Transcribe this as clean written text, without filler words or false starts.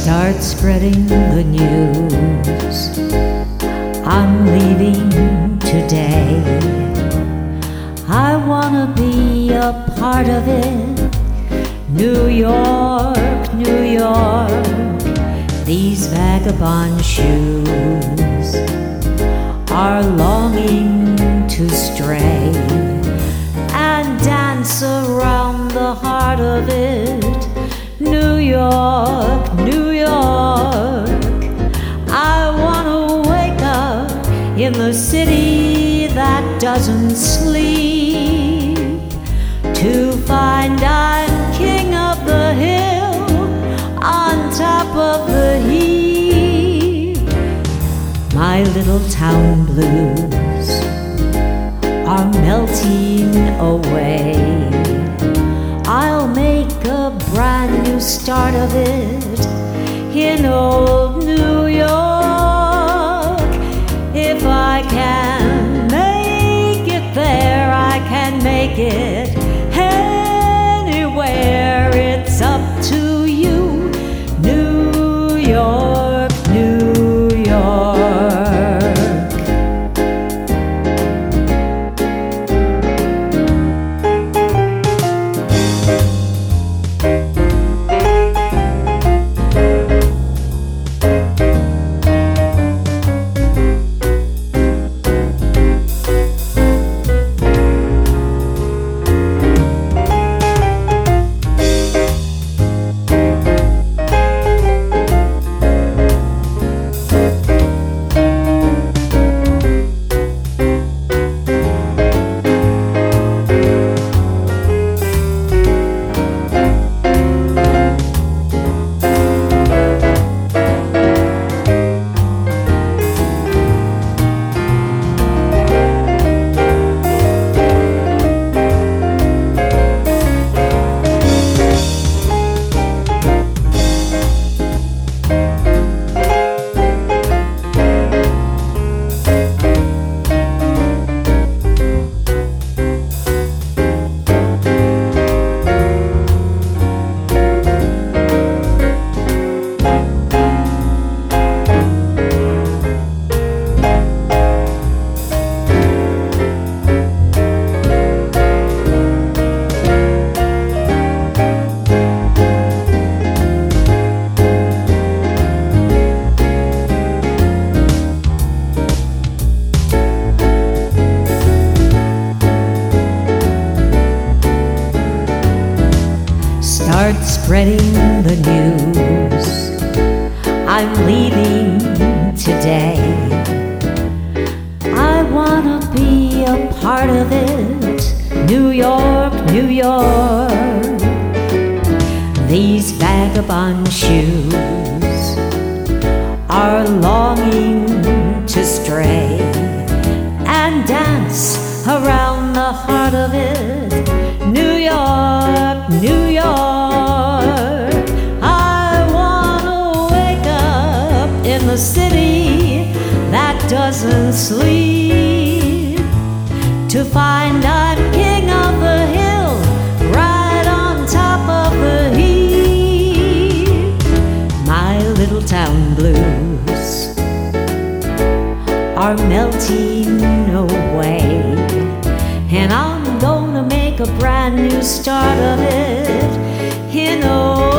Start spreading the news. I'm leaving today. I wanna be a part of it. New York, New York, these vagabond shoes are longing to stray and dance around the heart of it. New York, New York, I wanna wake up in the city that doesn't sleep, to find I'm king of the hill on top of the heap. My little town blues are melting away. I'll make a brand new start of it in old New York. If I can make it there, I can make it anywhere. It's up to you, New York, New York. Start spreading the news. I'm leaving today. I wanna be a part of it. New York, New York, these vagabond shoes are longing to stray and dance around the heart of it. New York, New York, I wanna wake up in the city that doesn't sleep, to find I'm king of the hill right on top of the heap. My little town blues are melting away, and I'm gonna make a brand new start of it in old